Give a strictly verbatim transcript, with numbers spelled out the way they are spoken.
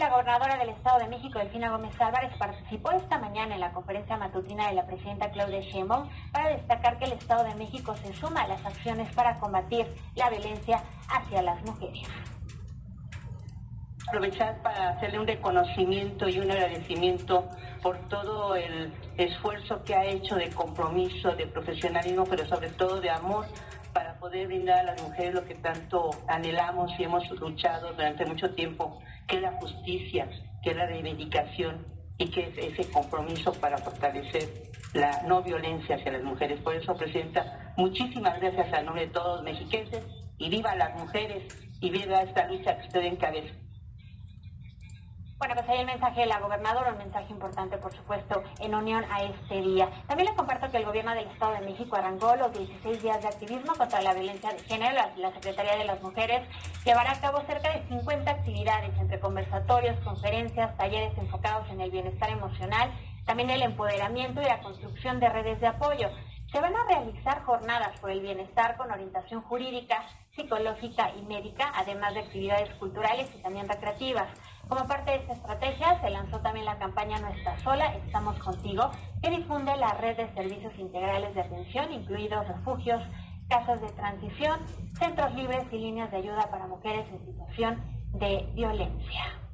la gobernadora del Estado de México, Delfina Gómez Álvarez, participó esta mañana en la conferencia matutina de la presidenta Claudia Sheinbaum para destacar que el Estado de México se suma a las acciones para combatir la violencia hacia las mujeres. Aprovechar para hacerle un reconocimiento y un agradecimiento por todo el esfuerzo que ha hecho de compromiso, de profesionalismo, pero sobre todo de amor, para poder brindar a las mujeres lo que tanto anhelamos y hemos luchado durante mucho tiempo, que es la justicia, que es la reivindicación y que es ese compromiso para fortalecer la no violencia hacia las mujeres. Por eso, Presidenta, muchísimas gracias a nombre de todos los mexiquenses y viva las mujeres y viva esta lucha que usted encabeza. Bueno, pues ahí el mensaje de la gobernadora, un mensaje importante, por supuesto, en unión a este día. También les comparto que el gobierno del Estado de México arrancó los dieciséis días de activismo contra la violencia de género. La, la Secretaría de las Mujeres llevará a cabo cerca de cincuenta actividades entre conversatorios, conferencias, talleres enfocados en el bienestar emocional, también el empoderamiento y la construcción de redes de apoyo. Se van a realizar jornadas por el bienestar con orientación jurídica, psicológica y médica, además de actividades culturales y también recreativas. Como parte de esta estrategia, se lanzó también la campaña No Estás Sola, Estamos Contigo, que difunde la red de servicios integrales de atención, incluidos refugios, casas de transición, centros libres y líneas de ayuda para mujeres en situación de violencia.